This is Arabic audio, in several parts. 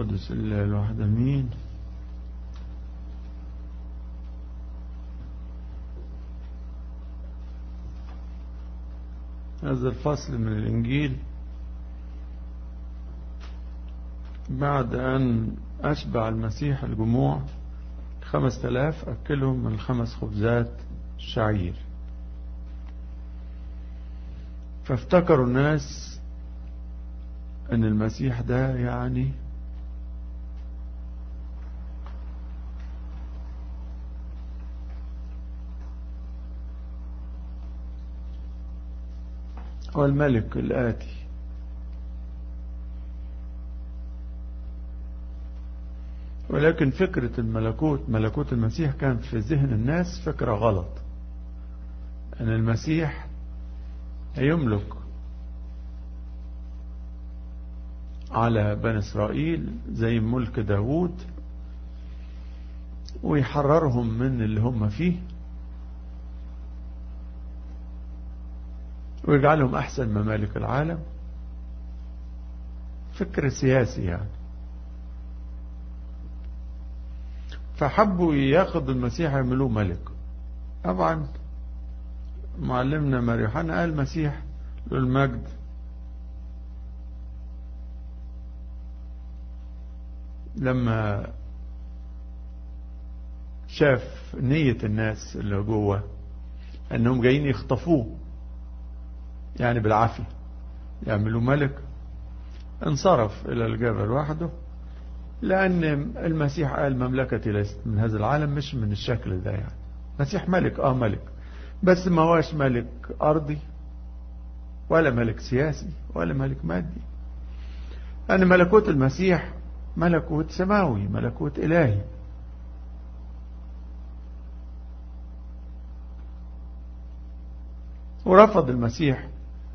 القدس الواحد امين. هذا الفصل من الانجيل بعد ان اشبع المسيح الجموع 5000 اكلهم من 5 خبزات الشعير، فافتكروا الناس ان المسيح ده يعني هو الملك الآتي. ولكن فكرة ملكوت المسيح كان في ذهن الناس فكرة غلط، ان المسيح هيملك على بني إسرائيل زي ملك داود ويحررهم من اللي هم فيه ويجعلهم أحسن ممالك العالم. فكر سياسي يعني. فحبوا ياخذوا المسيح يعملوه ملك. طبعا معلمنا ماري يوحنا قال المسيح له المجد لما شاف نية الناس اللي جوه انهم جايين يخطفوه يعني بالعافية يعملوا ملك، انصرف الى الجبل وحده، لان المسيح قال مملكتي ليست من هذا العالم، مش من الشكل ده يعني. المسيح ملك ملك، بس ما هوش ملك ارضي ولا ملك سياسي ولا ملك مادي. ان ملكوت المسيح ملكوت سماوي، ملكوت الهي. ورفض المسيح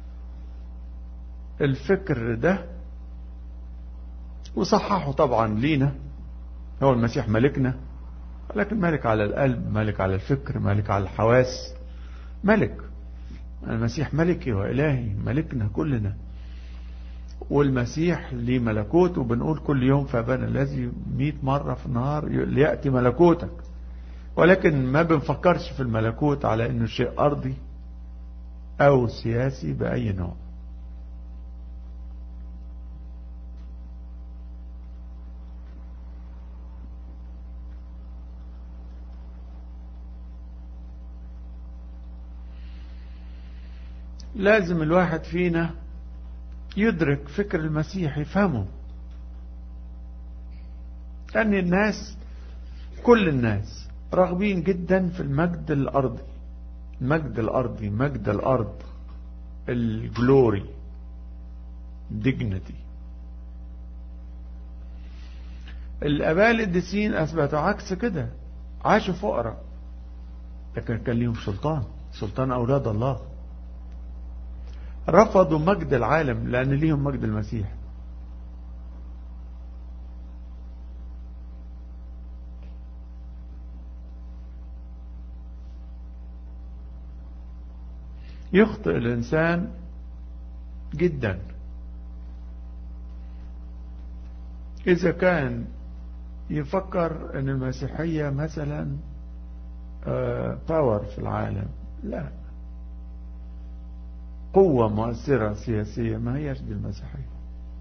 الفكر ده وصححه طبعا لينا. هو المسيح ملكنا، ولكن ملك على القلب، ملك على الفكر، ملك على الحواس، ملك. المسيح ملكي وإلهي، ملكنا كلنا. والمسيح ليه ملكوت، وبنقول كل يوم فأبانا الذي 100 مرة في النهار ليأتي ملكوتك، ولكن ما بنفكرش في الملكوت على انه شيء ارضي او سياسي بأي نوع. لازم الواحد فينا يدرك فكر المسيح، يفهمه. لأن الناس، كل الناس راغبين جدا في المجد الأرضي، المجد الأرضي، مجد الأرض، الجلوري، dignity. الآباء القديسين أثبتوا عكس كده، عاشوا فقراء لكن كان ليهم سلطان أولاد الله. رفضوا مجد العالم لأن ليهم مجد المسيح. يخطئ الإنسان جدا إذا كان يفكر أن المسيحية مثلا باور في العالم. لا، قوة مؤثرة سياسية، ما هيش دي المسيحية.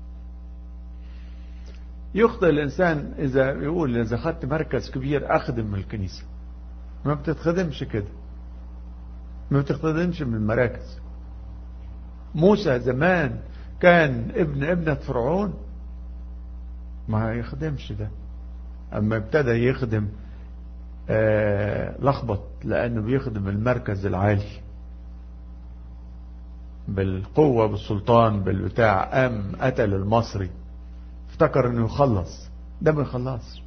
يخطئ الإنسان إذا يقول إذا خدت مركز كبير أخدم الكنيسة. ما بتتخدمش كده، ما بتخدمش من المراكز. موسى زمان كان ابنة فرعون، ما يخدمش ده. أما ابتدى يخدم لخبط، لأنه بيخدم المركز العالي بالقوة بالسلطان بالبتاع. قام قتل المصري، افتكر انه يخلص، ده ما يخلصش.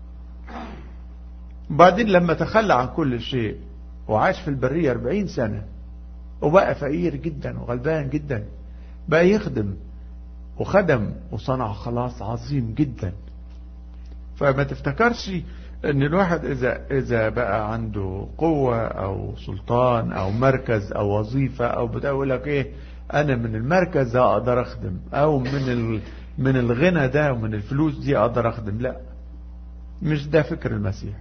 بعدين لما تخلى عن كل شيء وعاش في البرية 40 سنة وبقى فقير جدا وغلبان جدا، بقى يخدم وخدم وصنع خلاص عظيم جدا. فما تفتكرش ان الواحد اذا بقى عنده قوة او سلطان او مركز او وظيفة او بتقول لك ايه، انا من المركز اقدر اخدم، او من من الغنى ده ومن الفلوس دي اقدر اخدم. لا، مش ده فكر المسيح.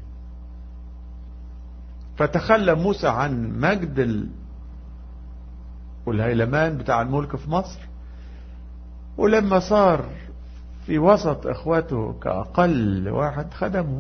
فتخلى موسى عن مجد والهيلمان بتاع الملك في مصر، ولما صار في وسط اخواته كأقل واحد خدمه.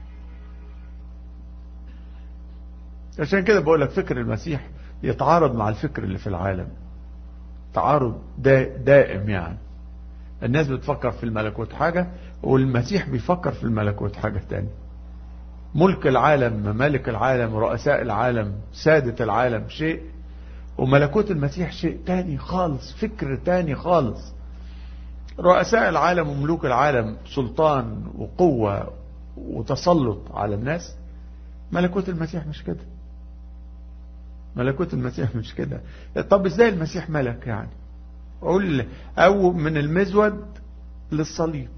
عشان كده بقولك فكر المسيح يتعارض مع الفكر اللي في العالم، تعارض دائم. يعني الناس بتفكر في الملكوت حاجة، والمسيح بيفكر في الملكوت حاجة تانية. ملك العالم، ممالك العالم، رؤساء العالم، سادة العالم شيء، وملكوت المسيح شيء تاني خالص، فكر تاني خالص. رؤساء العالم وملوك العالم سلطان وقوة وتسلط على الناس. ملكوت المسيح مش كده. ملكوت المسيح مش كده. طب ازاي المسيح ملك يعني؟ اقول او من المزود للصليب.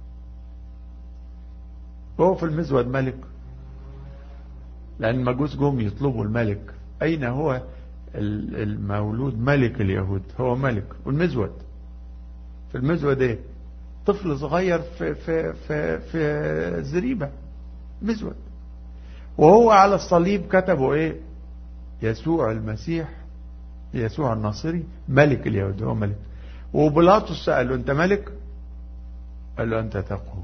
هو في المزود ملك، لان المجوس جم يطلبوا الملك. اين هو المولود ملك اليهود؟ هو ملك. والمزود في المزود ايه؟ طفل صغير في الزريبة، مزود. وهو على الصليب كتبوا ايه؟ يسوع المسيح، يسوع الناصري ملك اليهود. هو ملك. وبيلاطس سأله انت ملك؟ قال له انت تقول.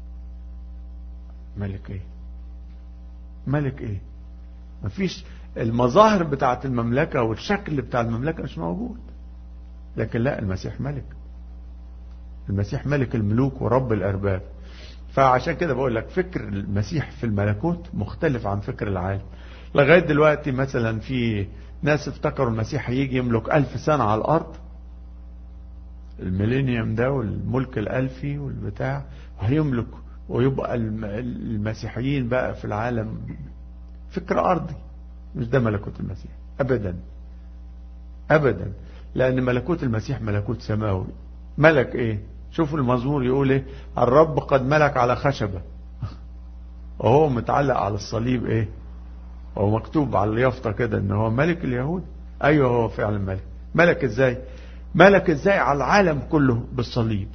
ملك ايه؟ ملك ايه؟ مفيش المظاهر بتاعت المملكة والشكل بتاع المملكة مش موجود. لكن لا، المسيح ملك. المسيح ملك الملوك ورب الأرباب. فعشان كده بقول لك فكر المسيح في الملكوت مختلف عن فكر العالم. لغاية دلوقتي مثلا في ناس افتكروا المسيح هيجي يملك 1000 سنة على الأرض، الميلينيوم ده والملك الألفي والبتاع، وهيملك ويبقى المسيحيين بقى في العالم. فكر أرضي، مش ده ملكوت المسيح أبدا أبدا. لأن ملكوت المسيح ملكوت سماوي. ملك إيه؟ شوفوا المزمور يقول إيه؟ الرب قد ملك على خشبة وهو متعلق على الصليب. إيه؟ هو مكتوب على اليافطة كده إن هو ملك اليهود. أيوه، هو فعلا ملك. ملك إزاي؟ ملك إزاي على العالم كله؟ بالصليب،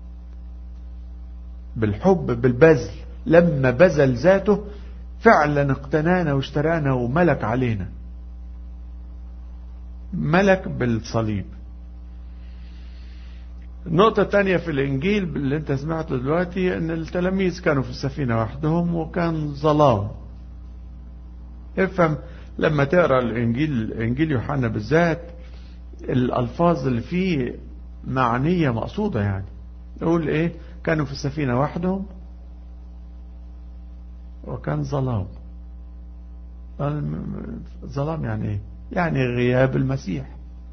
بالحب، بالبذل. لما بذل ذاته فعلا اقتنانا واشترانا وملك علينا. ملك بالصليب. النقطة الثانية في الإنجيل اللي انت سمعته دلوقتي ان التلاميذ كانوا في السفينة وحدهم وكان ظلام. افهم لما تقرأ الإنجيل، إنجيل يوحنا بالذات، الألفاظ اللي فيه معنية مقصودة. يعني يقول ايه؟ كانوا في السفينة وحدهم وكان ظلام. ظلام يعني ايه؟ يعني غياب المسيح.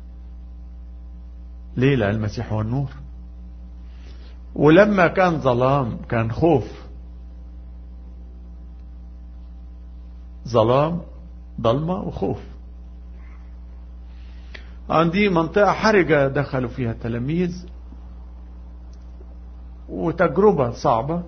ليه؟ لأن المسيح هو النور. ولما كان ظلام كان خوف. ظلام، ضلمة وخوف. عندي منطقة حرجة دخلوا فيها التلاميذ وتجربة صعبة.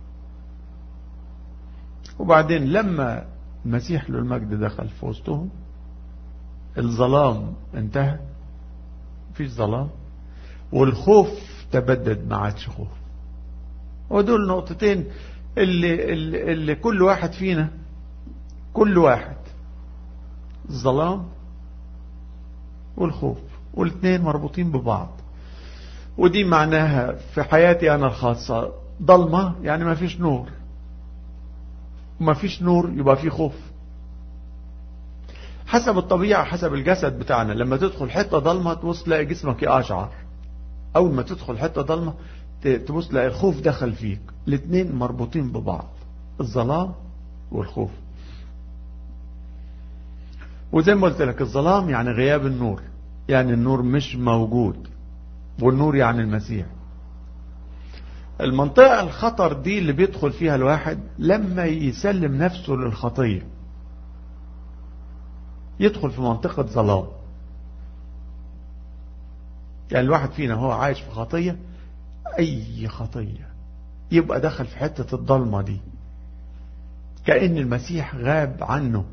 وبعدين لما المسيح له المجد دخل في وسطهم الظلام انتهى، مفيش ظلام، والخوف تبدد، ما عادش خوف. ودول نقطتين اللي كل واحد فينا، كل واحد، الظلام والخوف، والاثنين مربوطين ببعض. ودي معناها في حياتي أنا الخاصة، ضلمة يعني ما فيش نور، وما فيش نور يبقى في خوف. حسب الطبيعة، حسب الجسد بتاعنا، لما تدخل حتة ضلمة تبص تلاقي جسمك يقشعر. أول ما تدخل حتة ضلمة تبص تلاقي الخوف دخل فيك. الاثنين مربوطين ببعض، الظلام والخوف. وزي ما قلت لك الظلام يعني غياب النور، يعني النور مش موجود، والنور يعني المسيح. المنطقة الخطر دي اللي بيدخل فيها الواحد لما يسلم نفسه للخطية، يدخل في منطقة ظلام. يعني الواحد فينا هو عايش في خطية، أي خطية، يبقى دخل في حتة الضلمة دي، كأن المسيح غاب عنه.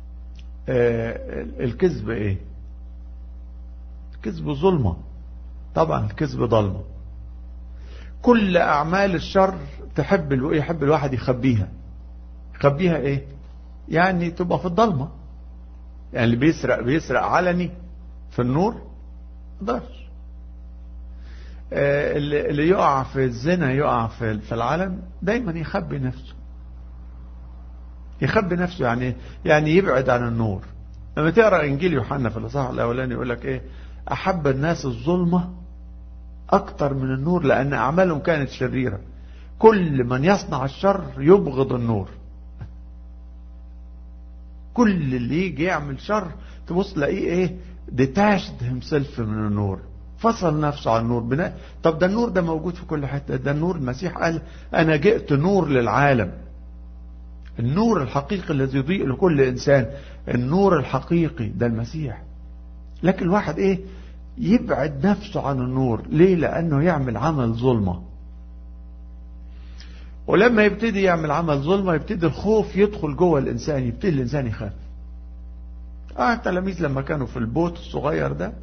الكذب ايه؟ الكذب ظلمة. طبعا الكذب ضلمة. كل أعمال الشر يحب الواحد يخبيها. يخبيها إيه؟ يعني تبقى في الضلمة. يعني اللي بيسرق علني في النور مقدرش. اللي يقع في الزنا يقع في العلن دايما يخبي نفسه. يخبي نفسه يعني يبعد عن النور. لما تقرأ إنجيل يوحنا في الإصحاح الأولاني يقول لك إيه؟ أحب الناس الظلمة أكتر من النور لأن أعمالهم كانت شريرة. كل من يصنع الشر يبغض النور. كل اللي يجي يعمل شر تبص تلاقيه إيه؟ detached himself من النور، فصل نفسه عن النور. طب ده النور ده موجود في كل حتة. ده النور المسيح قال أنا جئت نور للعالم. النور الحقيقي الذي يضيء لكل إنسان، النور الحقيقي ده المسيح. لكن الواحد إيه؟ يبعد نفسه عن النور. ليه؟ لأنه يعمل عمل ظلمة. ولما يبتدي يعمل عمل ظلمة يبتدي الخوف يدخل جوه الإنسان، يبتدي الإنسان يخاف. التلاميذ لما كانوا في البوت الصغير ده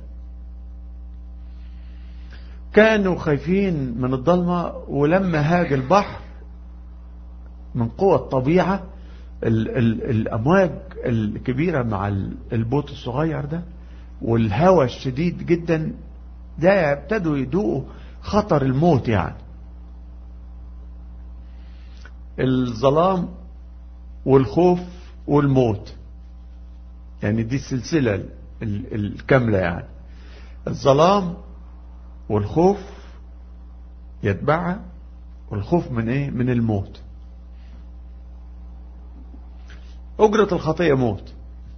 كانوا خايفين من الضلمة، ولما هاج البحر من قوة الطبيعة الأمواج الكبيرة مع البوت الصغير ده والهواء الشديد جدا ده ابتدوا يدوقوا خطر الموت. يعني الظلام والخوف والموت، يعني دي السلسلة الكاملة. يعني الظلام والخوف يتبعها، والخوف من ايه؟ من الموت. أجرة الخطيئة موت.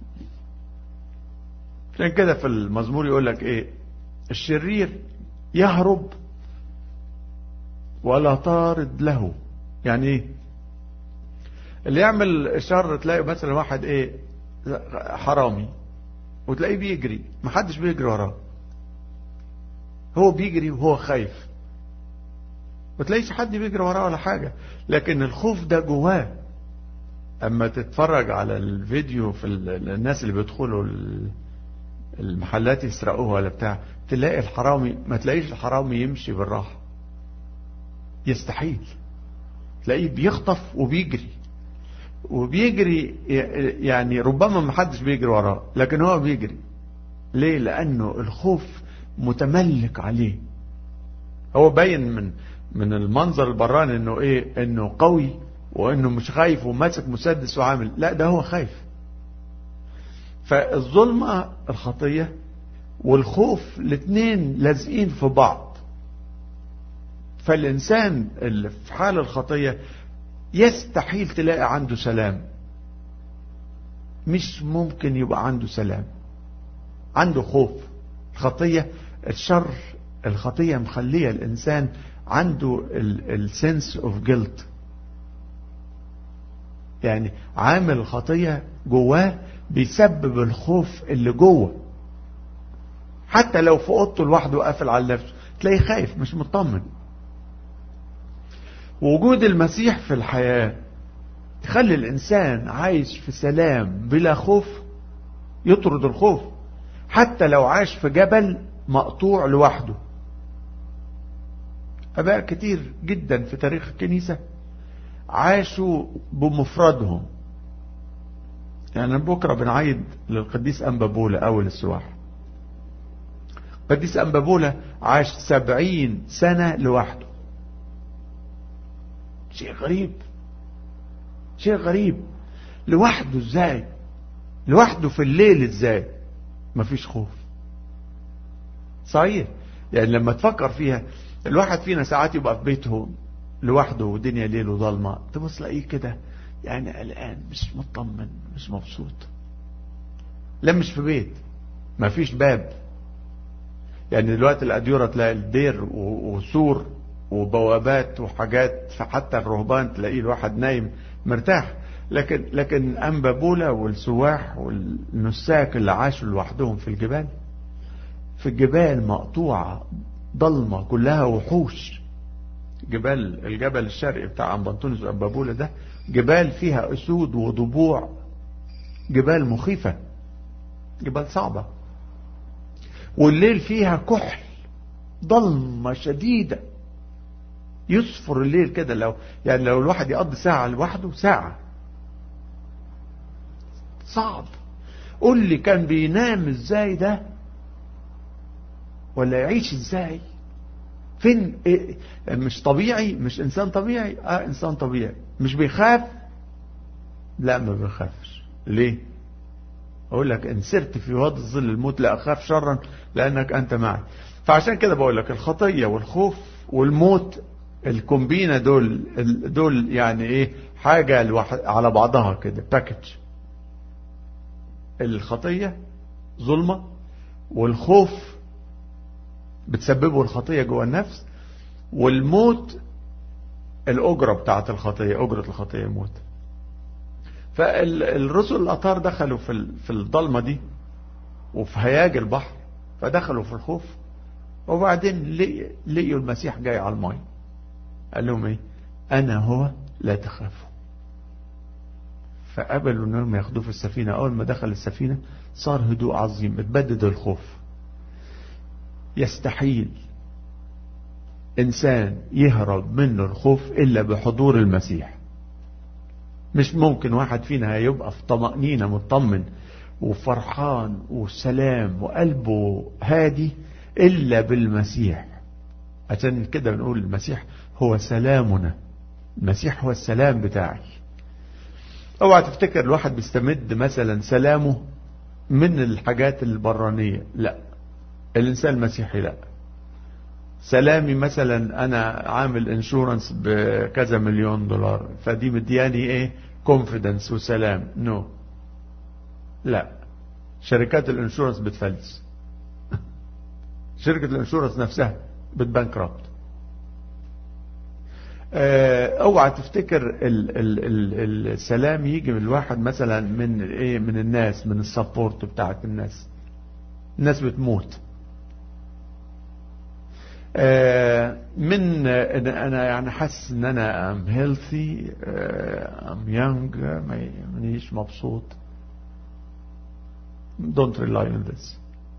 عشان كده في المزمور يقول لك ايه؟ الشرير يهرب ولا طارد له. يعني ايه؟ اللي يعمل الشر تلاقي مثلا واحد ايه؟ حرامي، وتلاقيه بيجري، محدش بيجري وراه، هو بيجري وهو خايف، وتلاقيش حد بيجري وراه ولا حاجة، لكن الخوف ده جواه. اما تتفرج على الفيديو في الناس اللي بيدخلوا المحلات يسرقوها ولا بتاع، تلاقي الحرامي، ما تلاقيش الحرامي يمشي بالراحة، يستحيل. تلاقيه بيخطف وبيجري يعني ربما ما حدش بيجري وراه، لكن هو بيجري. ليه؟ لأنه الخوف متملك عليه. هو باين من المنظر البراني انه ايه؟ انه قوي وانه مش خايف وماسك مسدس وعامل، لا ده هو خايف. فالظلمة الخطية والخوف الاثنين لازقين في بعض. فالإنسان اللي في حال الخطية يستحيل تلاقي عنده سلام. مش ممكن يبقى عنده سلام، عنده خوف. الخطية مخلية الإنسان عنده السنس اوف جيلت. يعني عامل الخطية جواه بيسبب الخوف اللي جوه. حتى لو في اوضته لوحده قافل على نفسه تلاقيه خايف، مش مطمن. وجود المسيح في الحياة تخلي الإنسان عايش في سلام بلا خوف، يطرد الخوف. حتى لو عاش في جبل مقطوع لوحده. أباء كتير جدا في تاريخ الكنيسة عاشوا بمفردهم. يعني بكرة بنعيد للقديس أنبابولة أول السواح. القديس أنبابولة عاش 70 سنة لوحده. شيء غريب. لوحده ازاي؟ لوحده في الليل ازاي؟ مفيش خوف. صحيح. يعني لما تفكر فيها، الواحد فينا ساعات يبقى في بيته لوحده ودنيا ليل وظلمة، تبص تلاقيه كده يعني قلقان، مش مطمن، مش مبسوط. لا مش في بيت، مفيش باب. يعني دلوقتي الأديرة تلاقي الدير وسور وبوابات وحاجات، فحتى الرهبان تلاقيه الواحد نايم مرتاح. لكن أنبابولة والسواح والنساك اللي عاشوا لوحدهم في الجبال مقطوعة ضلمة كلها وحوش. الجبل الشرقي بتاع أنبطونس وأنبابولة ده جبال فيها أسود وضبوع، جبال مخيفة، جبال صعبة. والليل فيها كحل ضلمة شديدة، يصفر الليل كده. لو الواحد يقضي ساعة لوحده، ساعة صعب. قول لي كان بينام ازاي ده، ولا يعيش ازاي؟ فين إيه؟ مش طبيعي، مش انسان طبيعي. انسان طبيعي. مش بيخاف؟ لا، ما بيخافش. ليه؟ اقول لك ان سرت في وادي ظل الموت لا اخاف شرا لانك انت معي. فعشان كده بقول لك الخطية والخوف والموت، الكومبينة دول يعني ايه، حاجة على بعضها كده، باكج. الخطية ظلمة، والخوف بتسببه الخطية جوه النفس، والموت الأجرة بتاعت الخطية، أجرة الخطية موت. فالرسل الأطهار دخلوا في الضلمة دي وفي هياج البحر، فدخلوا في الخوف، وبعدين لقيوا المسيح جاي على الماء، قال لهم ايه؟ أنا هو لا تخافوا. فقبلوا انهم ياخدوه في السفينة. أول ما دخل السفينة صار هدوء عظيم، اتبدد الخوف. يستحيل إنسان يهرب منه الخوف إلا بحضور المسيح. مش ممكن واحد فينا هيبقى في طمأنينة، مطمن وفرحان وسلام وقلبه هادي إلا بالمسيح. عشان كده بنقول المسيح هو سلامنا، المسيح هو السلام بتاعي. اوعى تفتكر الواحد بيستمد مثلا سلامه من الحاجات البرانية، لا. الإنسان المسيحي لا. سلامي مثلا أنا عامل انشورنس بكذا مليون دولار، فدي مدياني ايه؟ كونفيدنس وسلام. نو. لا، شركات الانشورنس بتفلس. شركة الانشورنس نفسها بتبانكرابت. اوعى تفتكر السلام يجي من الواحد مثلا من ايه؟ من الناس، من السبورت بتاعت الناس. الناس بتموت. من انا يعني حاسس ان انا ام هيلثي، ام يونج، مانيش مبسوط. don't rely on this.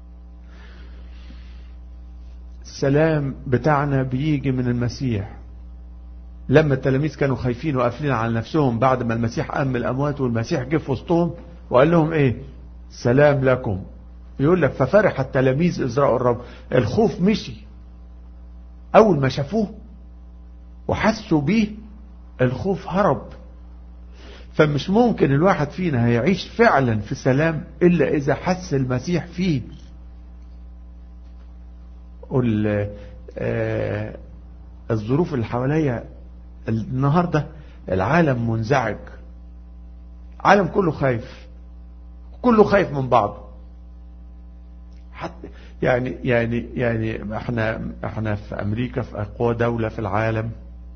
السلام بتاعنا بيجي من المسيح. لما التلاميذ كانوا خايفين وقافلين على نفسهم بعد ما المسيح قام من الاموات، والمسيح جه في وسطهم وقال لهم ايه؟ سلام لكم. يقول لك ففرح التلاميذ إذ رأوا الرب. الخوف مشي اول ما شافوه وحسوا بيه، الخوف هرب. فمش ممكن الواحد فينا هيعيش فعلا في سلام الا اذا حس المسيح فيه. الظروف اللي حواليا النهاردة، العالم منزعج، العالم كله خايف، كله خايف من بعضه. حتى يعني احنا في امريكا، في اقوى دولة في العالم،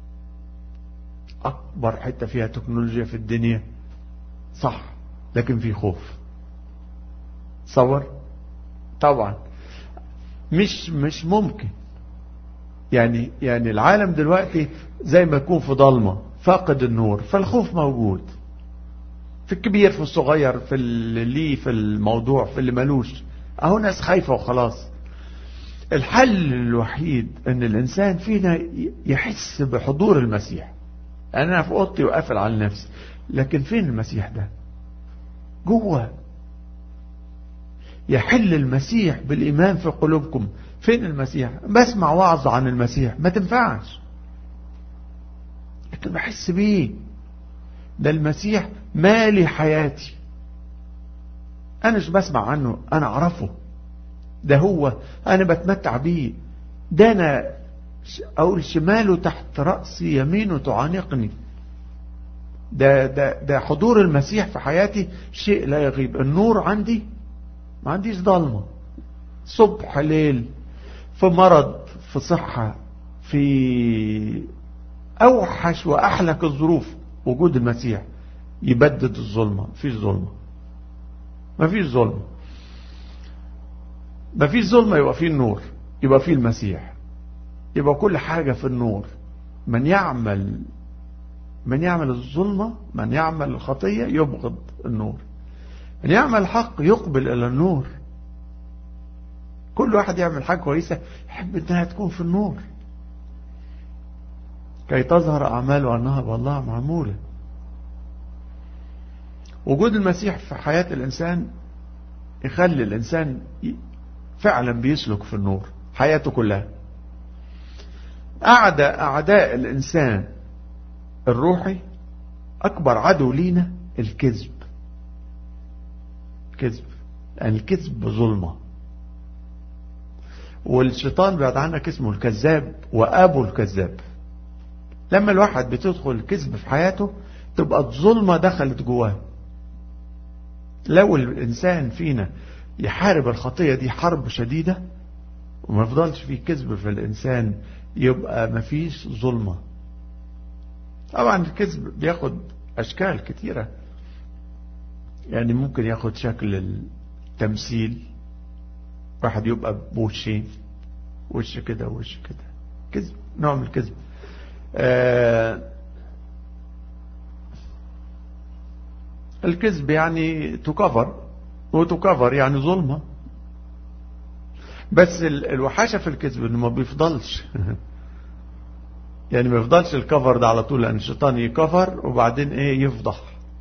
اكبر حتة فيها تكنولوجيا في الدنيا، صح، لكن في خوف. تصور؟ طبعا مش ممكن. يعني العالم دلوقتي زي ما يكون في ضلمة، فاقد النور، فالخوف موجود في الكبير، في الصغير، في اللي ليه في الموضوع، في اللي ملوش. اهو ناس خايفة وخلاص. الحل الوحيد ان الانسان فينا يحس بحضور المسيح. انا في اوضتي وقافل على نفسي، لكن فين المسيح ده؟ جوه. يحل المسيح بالايمان في قلوبكم. فين المسيح؟ بسمع وعظ عن المسيح ما تنفعش، لكن بحس بيه. ده المسيح مالي حياتي. انا مش بسمع عنه، انا اعرفه. ده هو، انا بتمتع بيه. ده انا اقول شماله تحت رأسي، يمينه تعانقني. ده حضور المسيح في حياتي شيء لا يغيب. النور عندي، ما عنديش ضلمة. صبح ليل، في مرض، في صحة، في اوحش واحلك الظروف، وجود المسيح يبدد الظلمة. مفيش ظلمة، مفيش ظلمة، مفيش ظلمة. يبقى فيه النور، يبقى فيه المسيح، يبقى كل حاجة في النور. من يعمل الظلمة، من يعمل الخطية يبغض النور. من يعمل الحق يقبل إلى النور. كل واحد يعمل حاجة كويسة يحب انها تكون في النور، كي تظهر أعماله أنها بالله معمولة. وجود المسيح في حياة الإنسان يخلي الإنسان فعلا بيسلك في النور حياته كلها. أعداء الإنسان الروحي أكبر عدو لينا الكذب. يعني الكذب ظلمة، والشيطان بعد عنك اسمه الكذاب وأبو الكذاب. لما الواحد بتدخل الكذب في حياته تبقى الظلمة دخلت جواه. لو الإنسان فينا يحارب الخطية دي حرب شديدة وما يفضلش فيه كذب في الإنسان، يبقى ما فيش ظلمة. طبعا الكذب بياخد أشكال كتيرة، يعني ممكن ياخد شكل التمثيل، واحد يبقى بوشين، وش كده وش كده، كذب، نوع من الكذب. الكذب يعني تكفر، وتكفر يعني ظلمة. بس الوحاشة في الكذب انه ما بيفضلش يعني ما يفضلش الكفر ده على طول، لان الشيطان يكفر وبعدين ايه يفضح.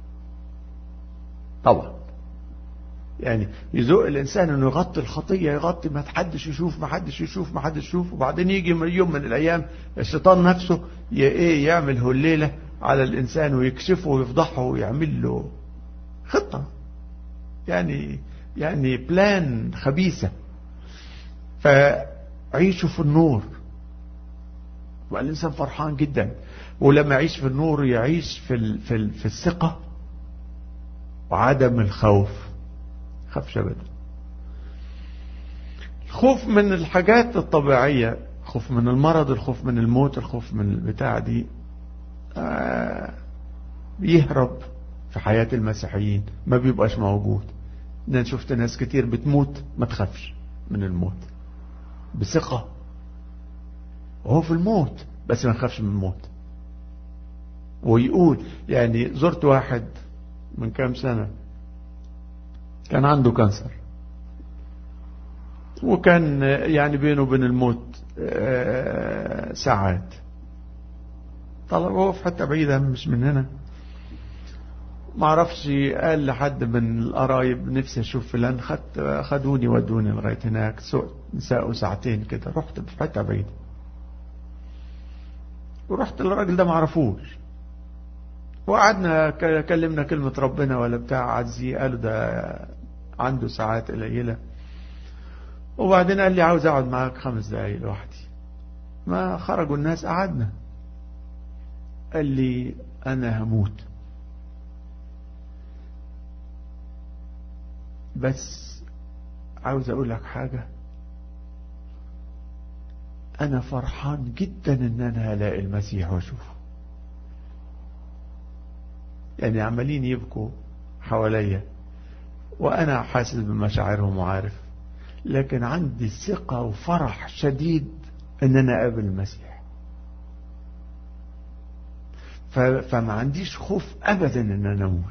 طبعا يعني يزق الانسان انه يغطي الخطية، يغطي ما حدش يشوف، ما حدش يشوف، وبعدين يجي يوم من الايام الشيطان نفسه ايه يعمل هليلة على الانسان ويكشفه ويفضحه ويعمل له خطة، يعني بلان خبيثة. فعيشوا في النور والإنسان فرحان جدا. ولما يعيش في النور يعيش في الثقة وعدم الخوف، خافش أبدا. الخوف من الحاجات الطبيعية، خوف من المرض، الخوف من الموت، الخوف من البتاع دي بيهرب في حياة المسيحيين، ما بيبقاش موجود. أنا شفت ناس كتير بتموت ما تخافش من الموت، بثقة وهو في الموت بس ما يخافش من الموت. ويقول يعني زرت واحد من كام سنة كان عنده كانسر، وكان يعني بينه وبين الموت ساعات. طلع هو في حتة بعيدة مش من هنا، ما عرفش، قال لحد من القرايب نفسي اشوف فلان، خدوني ودوني لغايه هناك، ساقوا ساعتين كده، رحت في حته بعيده ورحت للراجل ده ما عرفوش، وقعدنا كلمنا كلمه ربنا ولا بتاع عزي، قالوا ده عنده ساعات قليله. وبعدين قال لي عاوز اقعد معاك 5 دقايق لوحدي. ما خرجوا الناس قعدنا، قال لي انا هموت بس عاوز اقول لك حاجة، انا فرحان جدا ان انا هلاقي المسيح واشوفه. يعني عمالين يبكوا حواليا وانا حاسس بمشاعرهم وعارف، لكن عندي ثقة وفرح شديد ان انا اقابل المسيح. فما عنديش خوف ابدا ان انا اموت.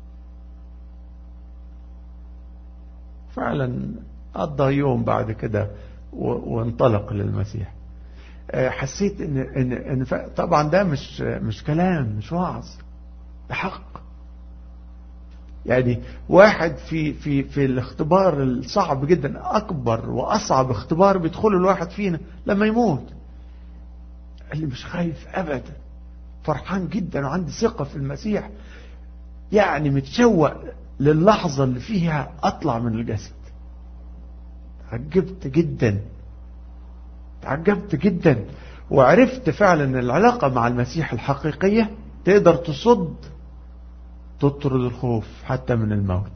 فعلا قضى يوم بعد كده وانطلق للمسيح. حسيت ان طبعا ده مش كلام، مش وعظ، ده حق. يعني واحد في الاختبار الصعب جدا، اكبر واصعب اختبار بيدخله الواحد فينا لما يموت، قال لي مش خايف ابدا، فرحان جدا وعندي ثقة في المسيح، يعني متشوق للحظة اللي فيها اطلع من الجسد. تعجبت جدا وعرفت فعلا ان العلاقة مع المسيح الحقيقية تقدر تطرد الخوف حتى من الموت.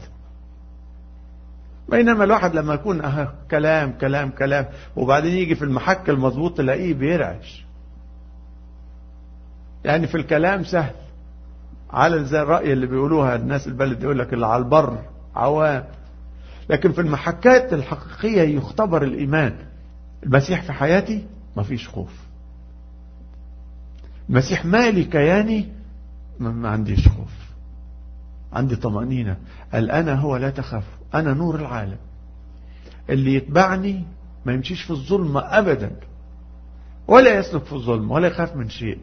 بينما الواحد لما يكون كلام كلام كلام وبعدين يجي في المحك المضبوط تلاقيه بيرعش. يعني في الكلام سهل، على زي الرأي اللي بيقولوها الناس البلد، يقول لك اللي على البر عوام، لكن في المحكات الحقيقية يختبر الإيمان. المسيح في حياتي ما فيش خوف، المسيح مالي كياني ما عنديش خوف، عندي طمأنينة. قال أنا هو لا تخاف، أنا نور العالم، اللي يتبعني ما يمشيش في الظلم أبدا، ولا يسلك في الظلم، ولا يخاف من شيء.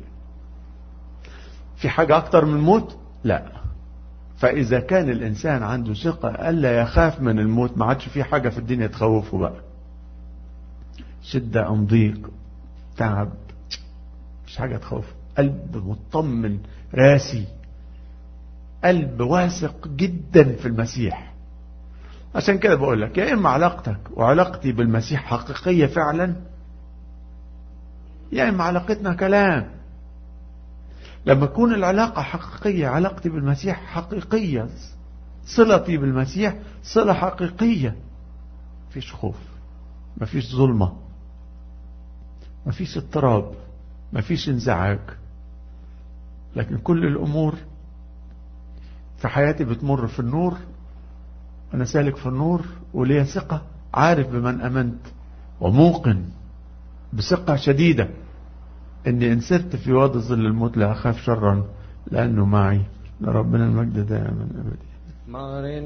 في حاجة أكتر من الموت؟ لا. فإذا كان الإنسان عنده ثقة ألا يخاف من الموت، ما عادش في حاجة في الدنيا تخوفه بقى. شدة أم ضيق، تعب، مش حاجة تخوفه. قلب مطمن راسي، قلب واثق جدا في المسيح. عشان كده بقول لك يا إما علاقتك وعلاقتي بالمسيح حقيقية فعلا، يا إما علاقتنا كلام. لما تكون العلاقة حقيقية، علاقتي بالمسيح حقيقية، صلتي بالمسيح صلة حقيقية، مفيش خوف، مفيش ظلمة، مفيش اضطراب، مفيش انزعاج. لكن كل الأمور في حياتي بتمر في النور، أنا سالك في النور وليا ثقة، عارف بمن أمنت، وموقن بثقة شديدة إني إن سرت في وادي ظل الموت لا أخاف شرا لأنه معي. لربنا المجد دائما أبدا.